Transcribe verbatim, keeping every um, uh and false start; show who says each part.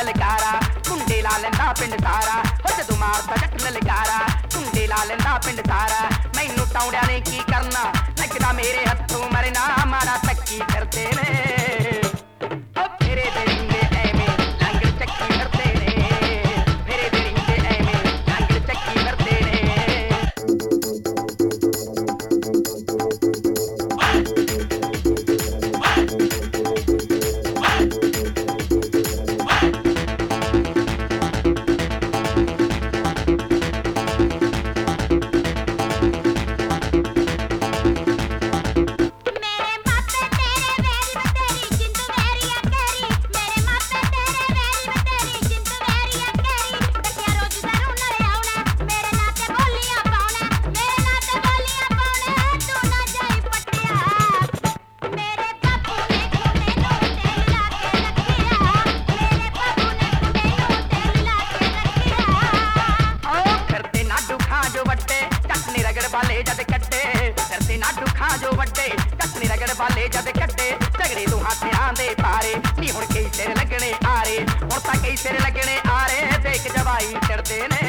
Speaker 1: ਲਲਕਾਰਾ ਕੁੰਡੇ ਲਾ ਲੈਂਦਾ ਪਿੰਡ ਸਾਰਾ ਹੋ ਜਦੋਂ ਮਾਰਦਾ ਜੱਟ ਲਲਕਾਰਾ ਕੁੰਡੇ ਲਾ ਲੈਂਦਾ ਪਿੰਡ ਸਾਰਾ ਮੈਨੂੰ ਟੌੜਿਆਂ ਨੇ ਕੀ ਕਰਨਾ ਲੱਗਦਾ ਮੇਰੇ ਹੱਥੋਂ ਮਰਨਾ ਮਾਰਾ ਟੱਕੀ ਫਿਰਦੇ ਨੇ ਓ ਫੇਰੇ ਦੇ ਰਿੰਦੇ ਐਵੇਂ ਲੰਗਰ ਚੱਕੀ ਫਿਰਦੇ ਨੇ ਫੇਰੇ ਦੇ ਰਿੰਦੇ ਐਵੇਂ ਲੰਗਰ ਚੱਕੀ ਫਿਰਦੇ ਨੇ ਵਾਲੇ ਜਦ ਕੱਟੇ ਫਿਰਦੇ ਨਾ ਦੁੱਖਾਂ ਜੋ ਵੱਡੇ ਟੱਕਣੀ ਰਗੜ ਵਾਲੇ ਜਦ ਕੱਟੇ ਝਗੜੇ ਤੋਂ ਹੱਥਿਆਂ ਦੇ ਪਾਰੇ ਨੀ ਹੁਣ ਕਈ ਸਿਰ ਲੱਗਣੇ ਆਰੇ ਹੁਣ ਤਾਂ ਕਈ ਸਿਰ ਲੱਗਣੇ ਆਰੇ ਦੇਖ ਜਵਾਈ ਚੜਦੇ ਨੇ